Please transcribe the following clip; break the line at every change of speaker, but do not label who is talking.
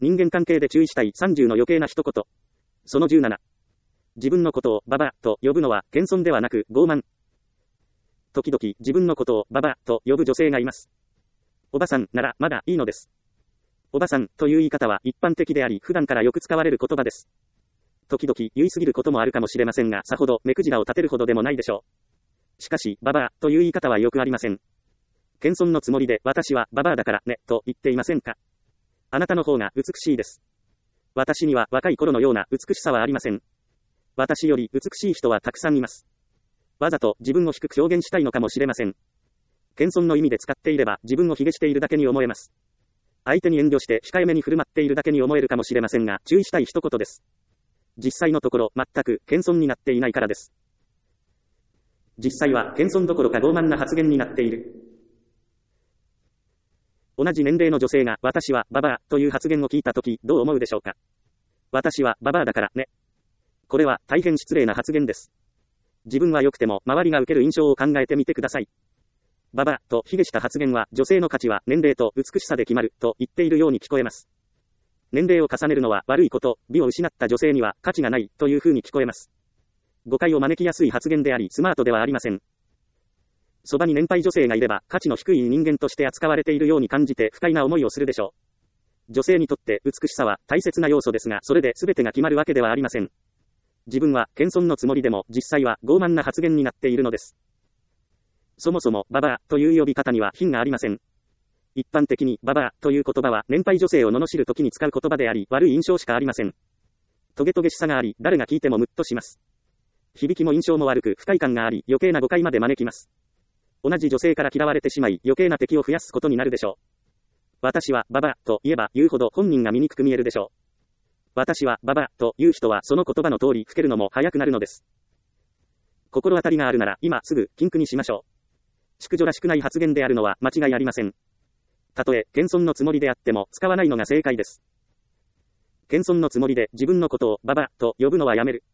人間関係で注意したい30の余計な一言。その17。自分のことをババアと呼ぶのは謙遜ではなく傲慢。時々自分のことをババアと呼ぶ女性がいます。おばさんならまだいいのです。おばさんという言い方は一般的であり普段からよく使われる言葉です。時々言い過ぎることもあるかもしれませんがさほど目くじらを立てるほどでもないでしょう。しかしババアという言い方はよくありません。謙遜のつもりで私はババアだからねと言っていませんか。あなたの方が美しいです。私には若い頃のような美しさはありません。私より美しい人はたくさんいます。わざと自分を低く表現したいのかもしれません。謙遜の意味で使っていれば自分を卑下しているだけに思えます。相手に遠慮して控えめに振る舞っているだけに思えるかもしれませんが注意したい一言です。実際のところ全く謙遜になっていないからです。実際は謙遜どころか傲慢な発言になっている。同じ年齢の女性が私はババアという発言を聞いたときどう思うでしょうか。私はババアだからね。これは大変失礼な発言です。自分は良くても周りが受ける印象を考えてみてください。ババアと卑下した発言は女性の価値は年齢と美しさで決まると言っているように聞こえます。年齢を重ねるのは悪いこと、美を失った女性には価値がないというふうに聞こえます。誤解を招きやすい発言でありスマートではありません。そばに年配女性がいれば価値の低い人間として扱われているように感じて不快な思いをするでしょう。女性にとって美しさは大切な要素ですがそれで全てが決まるわけではありません。自分は謙遜のつもりでも実際は傲慢な発言になっているのです。そもそもババアという呼び方には品がありません。一般的にババアという言葉は年配女性を罵るときに使う言葉であり悪い印象しかありません。トゲトゲしさがあり誰が聞いてもムッとします。響きも印象も悪く不快感があり余計な誤解まで招きます。同じ女性から嫌われてしまい余計な敵を増やすことになるでしょう。私はババアと言えば言うほど本人が醜く見えるでしょう。私はババアという人はその言葉の通り老けるのも早くなるのです。心当たりがあるなら今すぐ禁句にしましょう。淑女らしくない発言であるのは間違いありません。たとえ謙遜のつもりであっても使わないのが正解です。謙遜のつもりで自分のことをババアと呼ぶのはやめる。